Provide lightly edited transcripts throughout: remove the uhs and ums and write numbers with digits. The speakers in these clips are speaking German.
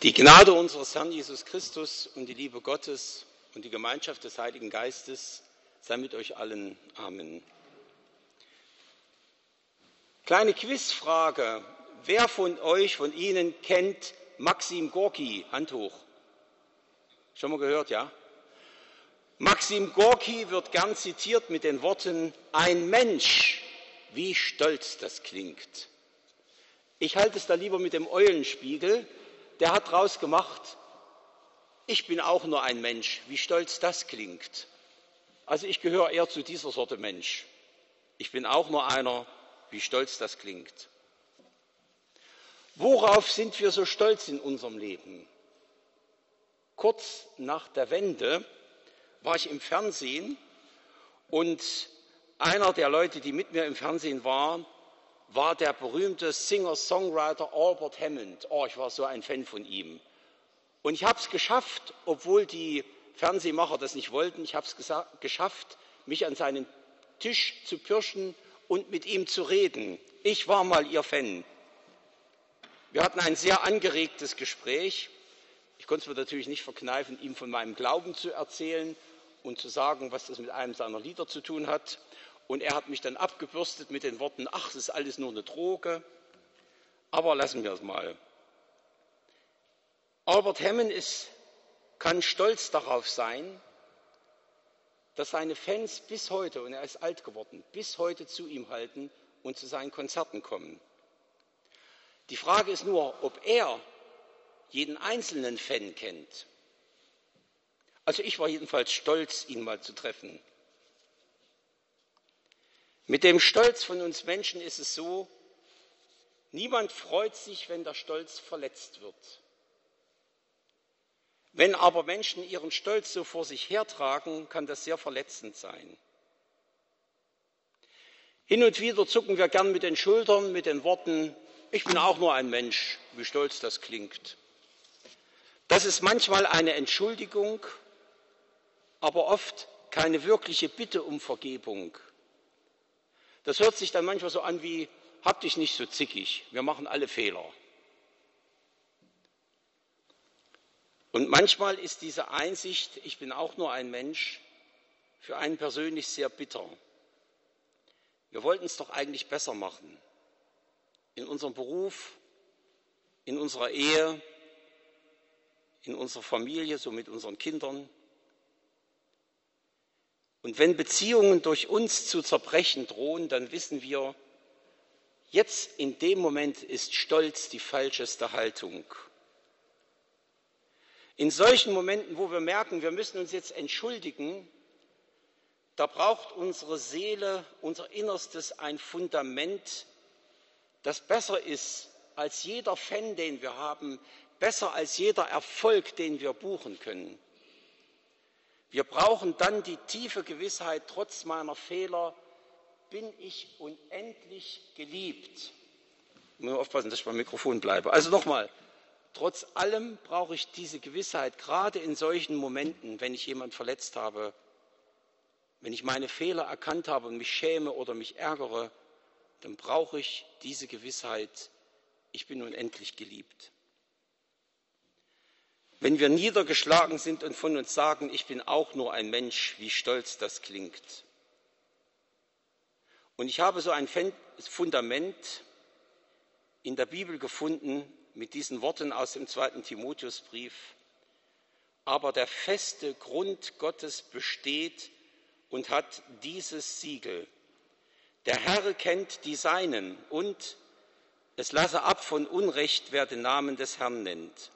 Die Gnade unseres Herrn Jesus Christus und die Liebe Gottes und die Gemeinschaft des Heiligen Geistes sei mit euch allen. Amen. Kleine Quizfrage. Wer von Ihnen kennt Maxim Gorki? Hand hoch. Schon mal gehört, ja? Maxim Gorki wird gern zitiert mit den Worten: Ein Mensch, wie stolz das klingt. Ich halte es da lieber mit dem Eulenspiegel. Der hat draus gemacht: Ich bin auch nur ein Mensch, wie stolz das klingt. Also ich gehöre eher zu dieser Sorte Mensch. Ich bin auch nur einer, wie stolz das klingt. Worauf sind wir so stolz in unserem Leben? Kurz nach der Wende war ich im Fernsehen und einer der Leute, die mit mir im Fernsehen war der berühmte Singer-Songwriter Albert Hammond. Oh, ich war so ein Fan von ihm. Und ich habe es geschafft, obwohl die Fernsehmacher das nicht wollten, ich habe es geschafft, mich an seinen Tisch zu pirschen und mit ihm zu reden. Ich war mal Ihr Fan. Wir hatten ein sehr angeregtes Gespräch. Ich konnte es mir natürlich nicht verkneifen, ihm von meinem Glauben zu erzählen und zu sagen, was das mit einem seiner Lieder zu tun hat. Und er hat mich dann abgebürstet mit den Worten: Ach, das ist alles nur eine Droge. Aber lassen wir es mal. Albert Hammond kann stolz darauf sein, dass seine Fans bis heute, und er ist alt geworden, bis heute zu ihm halten und zu seinen Konzerten kommen. Die Frage ist nur, ob er jeden einzelnen Fan kennt. Also ich war jedenfalls stolz, ihn mal zu treffen. Mit dem Stolz von uns Menschen ist es so: Niemand freut sich, wenn der Stolz verletzt wird. Wenn aber Menschen ihren Stolz so vor sich hertragen, kann das sehr verletzend sein. Hin und wieder zucken wir gern mit den Schultern mit den Worten: Ich bin auch nur ein Mensch, wie stolz das klingt. Das ist manchmal eine Entschuldigung, aber oft keine wirkliche Bitte um Vergebung. Das hört sich dann manchmal so an wie: Hab dich nicht so zickig, wir machen alle Fehler. Und manchmal ist diese Einsicht, ich bin auch nur ein Mensch, für einen persönlich sehr bitter. Wir wollten es doch eigentlich besser machen. In unserem Beruf, in unserer Ehe, in unserer Familie, so mit unseren Kindern. Und wenn Beziehungen durch uns zu zerbrechen drohen, dann wissen wir, jetzt in dem Moment ist Stolz die falscheste Haltung. In solchen Momenten, wo wir merken, wir müssen uns jetzt entschuldigen, da braucht unsere Seele, unser Innerstes ein Fundament, das besser ist als jeder Fan, den wir haben, besser als jeder Erfolg, den wir buchen können. Wir brauchen dann die tiefe Gewissheit: Trotz meiner Fehler bin ich unendlich geliebt. Ich muss aufpassen, dass ich beim Mikrofon bleibe. Also nochmal: Trotz allem brauche ich diese Gewissheit, gerade in solchen Momenten, wenn ich jemanden verletzt habe, wenn ich meine Fehler erkannt habe und mich schäme oder mich ärgere, dann brauche ich diese Gewissheit: Ich bin unendlich geliebt. Wenn wir niedergeschlagen sind und von uns sagen: Ich bin auch nur ein Mensch, wie stolz das klingt. Und ich habe so ein Fundament in der Bibel gefunden mit diesen Worten aus dem 2. Timotheusbrief: Aber der feste Grund Gottes besteht und hat dieses Siegel: Der Herr kennt die Seinen, und es lasse ab von Unrecht, wer den Namen des Herrn nennt.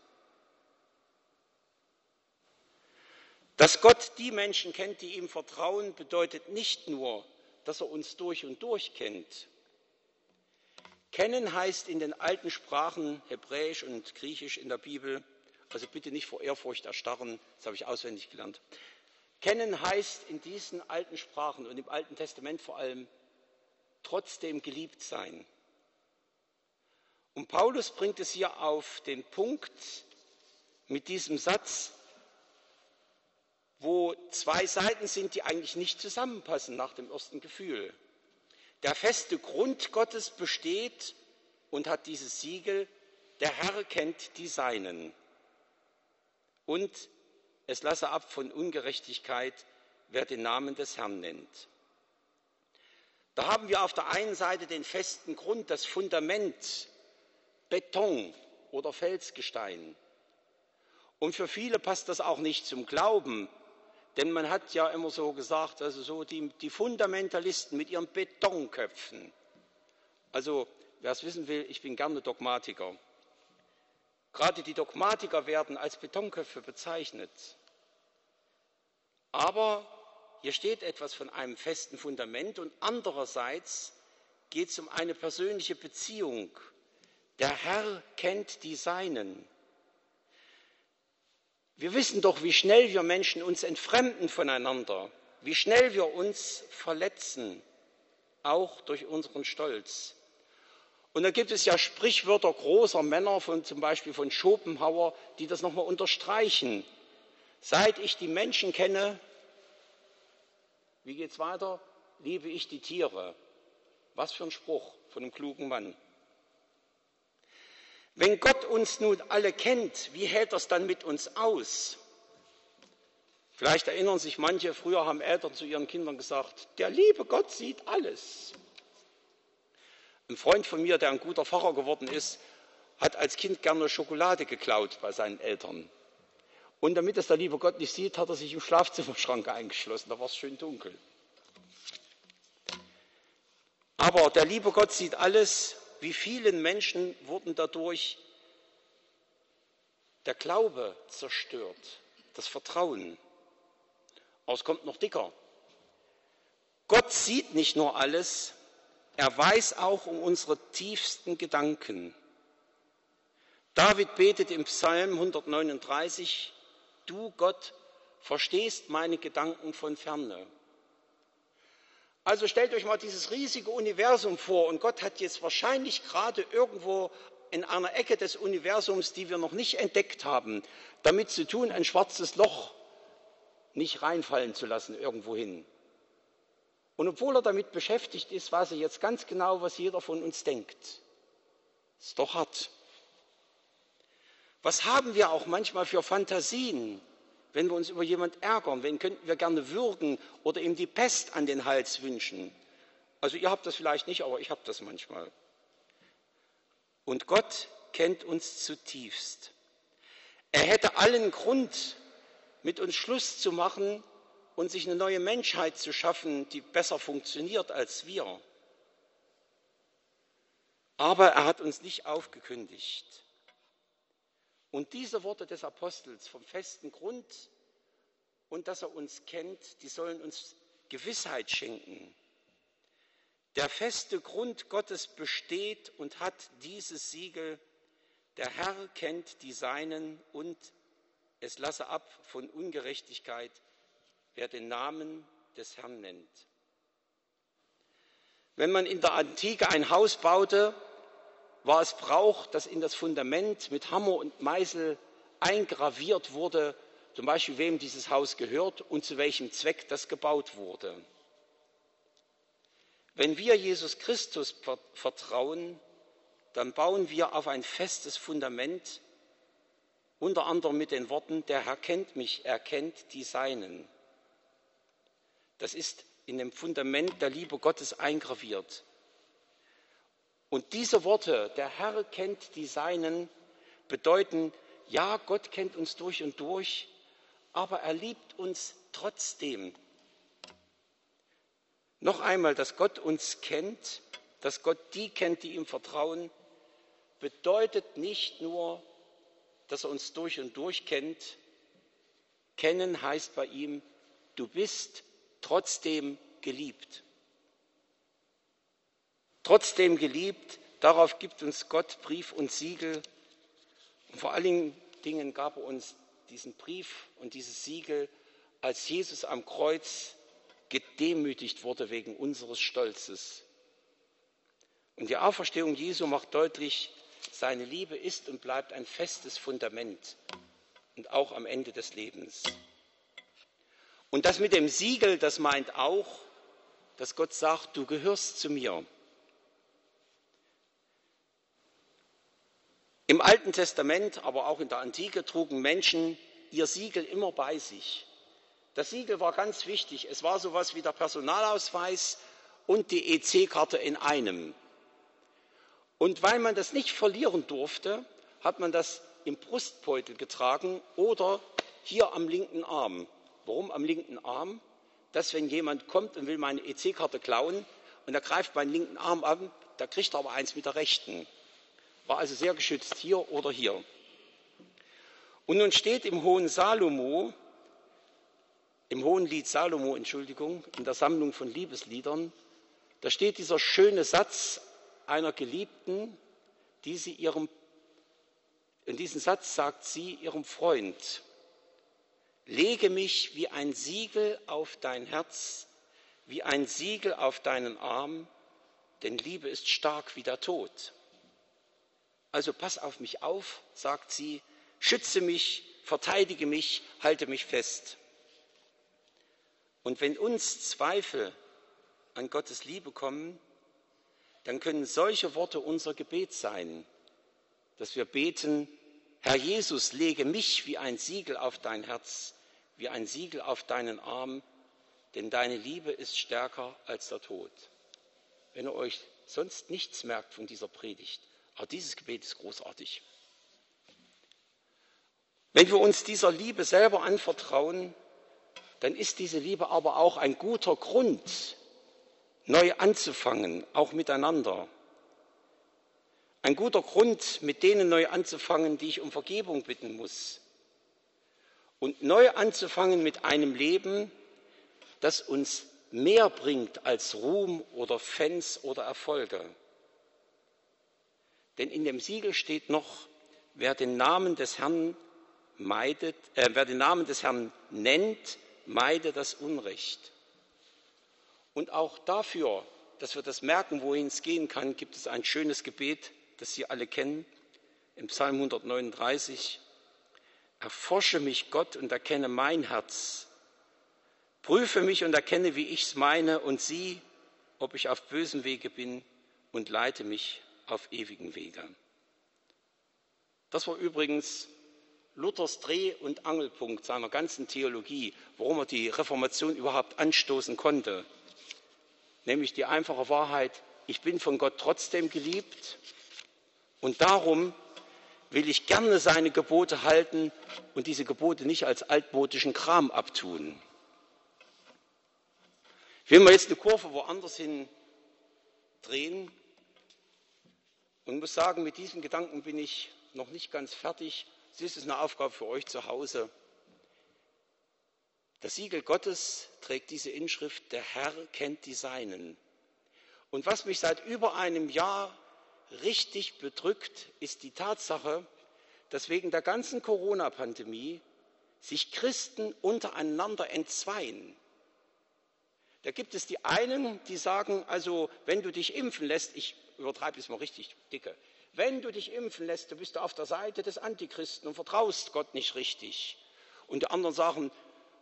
Dass Gott die Menschen kennt, die ihm vertrauen, bedeutet nicht nur, dass er uns durch und durch kennt. Kennen heißt in den alten Sprachen, Hebräisch und Griechisch in der Bibel, also bitte nicht vor Ehrfurcht erstarren, das habe ich auswendig gelernt. Kennen heißt in diesen alten Sprachen und im Alten Testament vor allem trotzdem geliebt sein. Und Paulus bringt es hier auf den Punkt mit diesem Satz, wo zwei Seiten sind, die eigentlich nicht zusammenpassen nach dem ersten Gefühl. Der feste Grund Gottes besteht und hat dieses Siegel: Der Herr kennt die Seinen. und es lasse ab von Ungerechtigkeit, wer den Namen des Herrn nennt. Da haben wir auf der einen Seite den festen Grund, das Fundament, Beton oder Felsgestein. Und für viele passt das auch nicht zum Glauben, denn man hat ja immer so gesagt, also so die Fundamentalisten mit ihren Betonköpfen. Also wer es wissen will, ich bin gerne Dogmatiker. Gerade die Dogmatiker werden als Betonköpfe bezeichnet. Aber hier steht etwas von einem festen Fundament und andererseits geht es um eine persönliche Beziehung. Der Herr kennt die Seinen. Wir wissen doch, wie schnell wir Menschen uns entfremden voneinander, wie schnell wir uns verletzen, auch durch unseren Stolz. Und da gibt es ja Sprichwörter großer Männer, zum Beispiel von Schopenhauer, die das nochmal unterstreichen. Seit ich die Menschen kenne, wie geht's weiter? Liebe ich die Tiere. Was für ein Spruch von einem klugen Mann. Wenn Gott uns nun alle kennt, wie hält das dann mit uns aus? Vielleicht erinnern sich manche, früher haben Eltern zu ihren Kindern gesagt, der liebe Gott sieht alles. Ein Freund von mir, der ein guter Pfarrer geworden ist, hat als Kind gerne Schokolade geklaut bei seinen Eltern. Und damit es der liebe Gott nicht sieht, hat er sich im Schlafzimmerschrank eingeschlossen. Da war es schön dunkel. Aber der liebe Gott sieht alles. Wie vielen Menschen wurden dadurch der Glaube zerstört, das Vertrauen. Aber es kommt noch dicker. Gott sieht nicht nur alles, er weiß auch um unsere tiefsten Gedanken. David betet im Psalm 139, du Gott verstehst meine Gedanken von ferne. Also stellt euch mal dieses riesige Universum vor und Gott hat jetzt wahrscheinlich gerade irgendwo in einer Ecke des Universums, die wir noch nicht entdeckt haben, damit zu tun, ein schwarzes Loch nicht reinfallen zu lassen irgendwohin. Und obwohl er damit beschäftigt ist, weiß er jetzt ganz genau, was jeder von uns denkt. Ist doch hart. Was haben wir auch manchmal für Fantasien, wenn wir uns über jemanden ärgern? Wen könnten wir gerne würgen oder ihm die Pest an den Hals wünschen? Also ihr habt das vielleicht nicht, aber ich habe das manchmal. Und Gott kennt uns zutiefst. Er hätte allen Grund, mit uns Schluss zu machen und sich eine neue Menschheit zu schaffen, die besser funktioniert als wir. Aber er hat uns nicht aufgekündigt. Und diese Worte des Apostels vom festen Grund und dass er uns kennt, die sollen uns Gewissheit schenken. Der feste Grund Gottes besteht und hat dieses Siegel, der Herr kennt die Seinen und es lasse ab von Ungerechtigkeit, wer den Namen des Herrn nennt. Wenn man in der Antike ein Haus baute, war es Brauch, dass in das Fundament mit Hammer und Meißel eingraviert wurde, zum Beispiel wem dieses Haus gehört und zu welchem Zweck das gebaut wurde. Wenn wir Jesus Christus vertrauen, dann bauen wir auf ein festes Fundament, unter anderem mit den Worten, der Herr kennt mich, er kennt die Seinen. Das ist in dem Fundament der Liebe Gottes eingraviert. Und diese Worte, der Herr kennt die Seinen, bedeuten, ja, Gott kennt uns durch und durch, aber er liebt uns trotzdem. Noch einmal, dass Gott uns kennt, dass Gott die kennt, die ihm vertrauen, bedeutet nicht nur, dass er uns durch und durch kennt. Kennen heißt bei ihm, du bist trotzdem geliebt. Trotzdem geliebt, darauf gibt uns Gott Brief und Siegel. Und vor allen Dingen gab er uns diesen Brief und dieses Siegel, als Jesus am Kreuz gedemütigt wurde wegen unseres Stolzes. Und die Auferstehung Jesu macht deutlich, seine Liebe ist und bleibt ein festes Fundament und auch am Ende des Lebens. Und das mit dem Siegel, das meint auch, dass Gott sagt, du gehörst zu mir. Im Alten Testament, aber auch in der Antike trugen Menschen ihr Siegel immer bei sich. Das Siegel war ganz wichtig. Es war sowas wie der Personalausweis und die EC-Karte in einem. Und weil man das nicht verlieren durfte, hat man das im Brustbeutel getragen oder hier am linken Arm. Warum am linken Arm? Dass, wenn jemand kommt und will meine EC-Karte klauen und er greift meinen linken Arm an, da kriegt er aber eins mit der rechten. War also sehr geschützt, hier oder hier. Und nun steht im Hohen Lied Salomo, in der Sammlung von Liebesliedern, da steht dieser schöne Satz einer Geliebten, und diesen Satz sagt sie ihrem Freund: Lege mich wie ein Siegel auf dein Herz, wie ein Siegel auf deinen Arm, denn Liebe ist stark wie der Tod. Also pass auf mich auf, sagt sie, schütze mich, verteidige mich, halte mich fest. Und wenn uns Zweifel an Gottes Liebe kommen, dann können solche Worte unser Gebet sein, dass wir beten: Herr Jesus, lege mich wie ein Siegel auf dein Herz, wie ein Siegel auf deinen Arm, denn deine Liebe ist stärker als der Tod. Wenn ihr euch sonst nichts merkt von dieser Predigt, aber dieses Gebet ist großartig. Wenn wir uns dieser Liebe selber anvertrauen, dann ist diese Liebe aber auch ein guter Grund, neu anzufangen, auch miteinander. Ein guter Grund, mit denen neu anzufangen, die ich um Vergebung bitten muss. Und neu anzufangen mit einem Leben, das uns mehr bringt als Ruhm oder Fans oder Erfolge. Denn in dem Siegel steht noch: Wer den Namen des Herrn nennt, meide das Unrecht. Und auch dafür, dass wir das merken, wohin es gehen kann, gibt es ein schönes Gebet, das Sie alle kennen, im Psalm 139. Erforsche mich, Gott, und erkenne mein Herz. Prüfe mich und erkenne, wie ich's meine, und sieh, ob ich auf bösem Wege bin, und leite mich auf ewigen Wege. Das war übrigens Luthers Dreh- und Angelpunkt seiner ganzen Theologie, warum er die Reformation überhaupt anstoßen konnte. Nämlich die einfache Wahrheit: Ich bin von Gott trotzdem geliebt und darum will ich gerne seine Gebote halten und diese Gebote nicht als altmodischen Kram abtun. Ich will mal jetzt eine Kurve woanders hin drehen und muss sagen, mit diesem Gedanken bin ich noch nicht ganz fertig. Es ist eine Aufgabe für euch zu Hause. Das Siegel Gottes trägt diese Inschrift: Der Herr kennt die Seinen. Und was mich seit über einem Jahr richtig bedrückt, ist die Tatsache, dass wegen der ganzen Corona-Pandemie sich Christen untereinander entzweien. Da gibt es die einen, die sagen, also wenn du dich impfen lässt, ich übertreibe es mal richtig dicke, wenn du dich impfen lässt, du bist auf der Seite des Antichristen und vertraust Gott nicht richtig. Und die anderen sagen,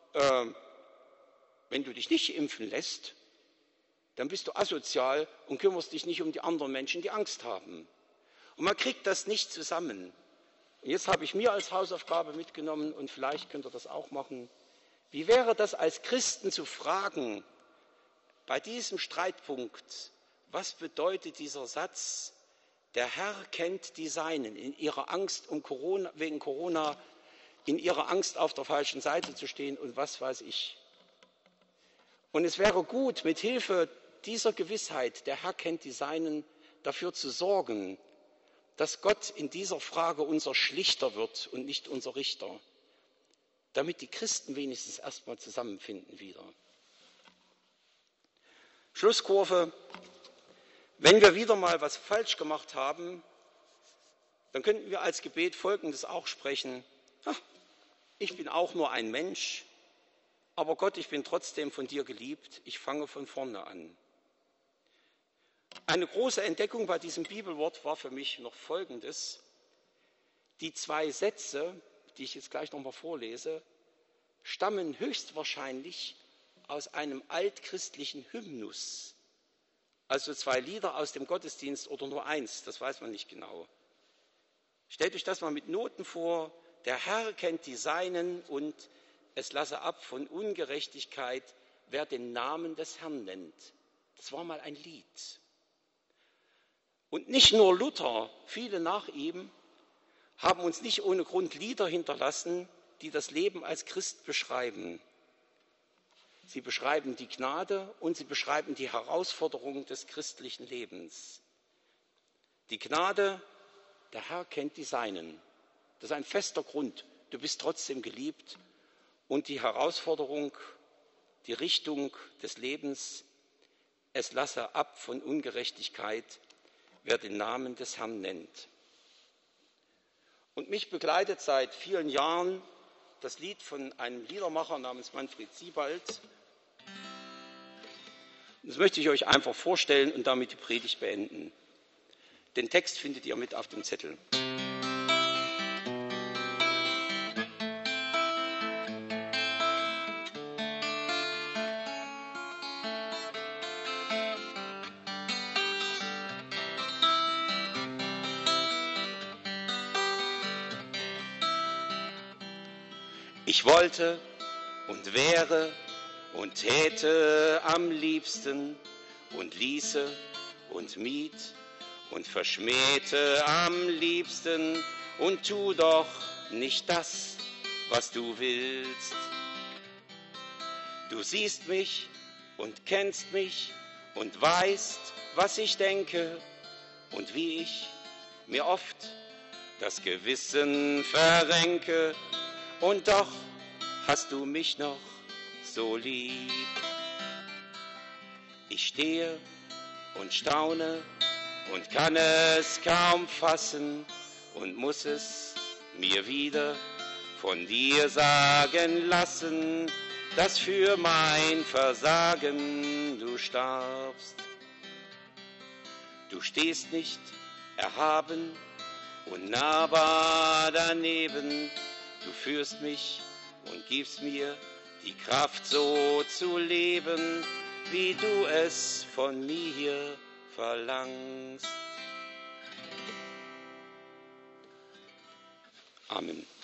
wenn du dich nicht impfen lässt, dann bist du asozial und kümmerst dich nicht um die anderen Menschen, die Angst haben. Und man kriegt das nicht zusammen. Und jetzt habe ich mir als Hausaufgabe mitgenommen, und vielleicht könnt ihr das auch machen: Wie wäre das, als Christen zu fragen, bei diesem Streitpunkt, was bedeutet dieser Satz: Der Herr kennt die Seinen, in ihrer Angst wegen Corona, in ihrer Angst auf der falschen Seite zu stehen und was weiß ich. Und es wäre gut, mit Hilfe dieser Gewissheit, der Herr kennt die Seinen, dafür zu sorgen, dass Gott in dieser Frage unser Schlichter wird und nicht unser Richter, damit die Christen wenigstens erstmal zusammenfinden wieder. Schlusskurve: Wenn wir wieder mal was falsch gemacht haben, dann könnten wir als Gebet Folgendes auch sprechen: Ich bin auch nur ein Mensch, aber Gott, ich bin trotzdem von dir geliebt, ich fange von vorne an. Eine große Entdeckung bei diesem Bibelwort war für mich noch Folgendes: Die 2 Sätze, die ich jetzt gleich nochmal vorlese, stammen höchstwahrscheinlich aus einem altchristlichen Hymnus. Also 2 Lieder aus dem Gottesdienst oder nur eins, das weiß man nicht genau. Stellt euch das mal mit Noten vor, der Herr kennt die Seinen und es lasse ab von Ungerechtigkeit, wer den Namen des Herrn nennt. Das war mal ein Lied. Und nicht nur Luther, viele nach ihm haben uns nicht ohne Grund Lieder hinterlassen, die das Leben als Christ beschreiben. Sie beschreiben die Gnade und sie beschreiben die Herausforderung des christlichen Lebens. Die Gnade, der Herr kennt die Seinen. Das ist ein fester Grund. Du bist trotzdem geliebt. Und die Herausforderung, die Richtung des Lebens, es lasse ab von Ungerechtigkeit, wer den Namen des Herrn nennt. Und mich begleitet seit vielen Jahren das Lied von einem Liedermacher namens Manfred Siebald. Das möchte ich euch einfach vorstellen und damit die Predigt beenden. Den Text findet ihr mit auf dem Zettel. Ich wollte und wäre und täte am liebsten und ließe und mied und verschmähte am liebsten und tu doch nicht das, was du willst. Du siehst mich und kennst mich und weißt, was ich denke und wie ich mir oft das Gewissen verrenke. Und doch hast du mich noch so lieb. Ich stehe und staune und kann es kaum fassen und muss es mir wieder von dir sagen lassen, dass für mein Versagen du starbst. Du stehst nicht erhaben und nahbar daneben. Du führst mich und gibst mir die Kraft, so zu leben, wie du es von mir verlangst. Amen.